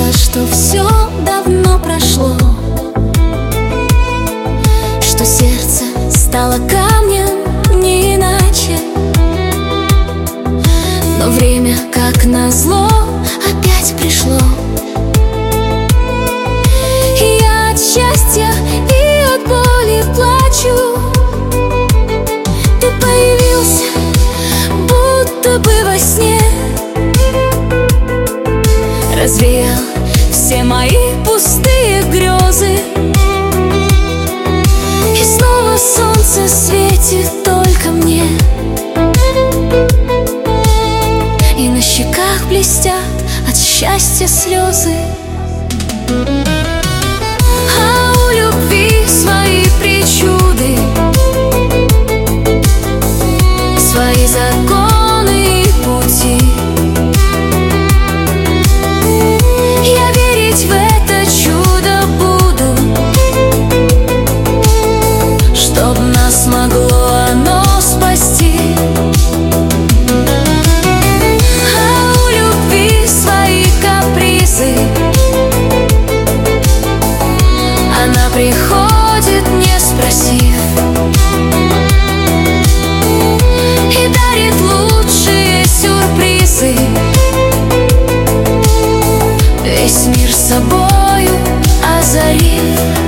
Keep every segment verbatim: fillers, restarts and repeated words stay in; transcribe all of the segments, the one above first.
думала, что все давно прошло, что сердце стало камнем, не иначе. Но время, как назло, опять пришло. И я от счастья и от боли плачу. Ты появился, будто бы во сне, развеял все мои пустые грезы. И снова солнце светит только мне, и на щеках блестят от счастья слезы. А у любви свои причуды, свои законы и пути. Я верить в это чудо буду, чтоб нас могло оно спасти. А у любви свои капризы, она приходит, не спросив, и дарит лучшие сюрпризы, весь мир собою озарив.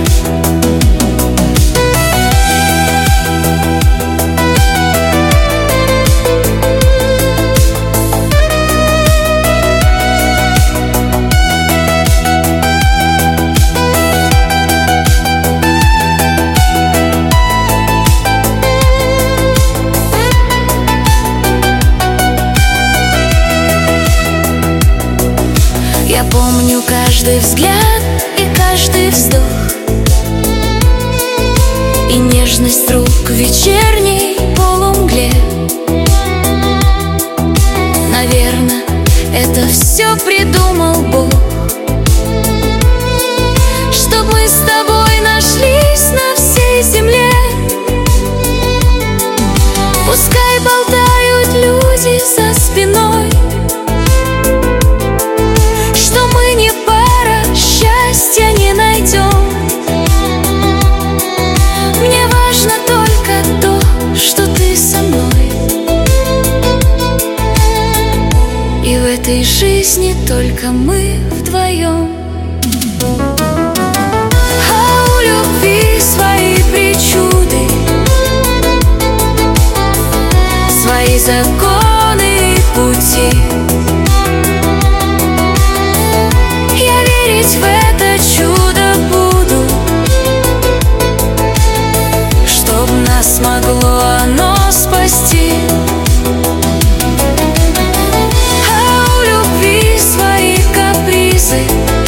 Я помню каждый взгляд и каждый вздох, и нежность рук в вечерней полумгле. Наверно, это все придумал Бог, чтоб мы с тобой нашлись на всей земле. Пускай болтают люди за спиной, что мы не пара, счастья не найдем. Мне важно только то, что ты со мной, и в этой жизни только мы вдвоем. А у любви свои причуды, свои законы и пути. В это чудо буду, чтоб нас могло оно спасти. А у любви свои капризы,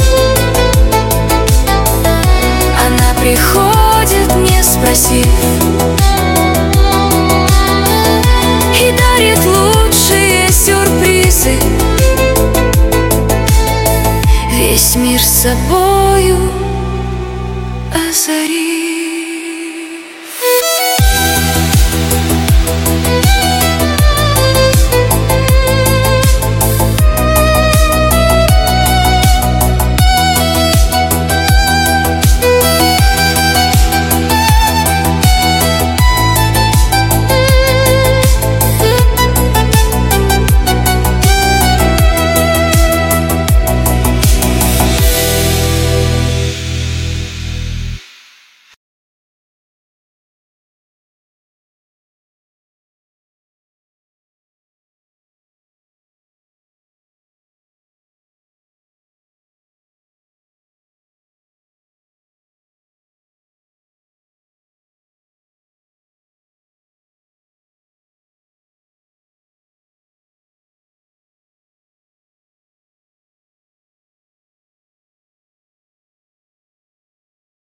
она приходит, не спросив, и дарит лучшие сюрпризы, весь мир собою озарит.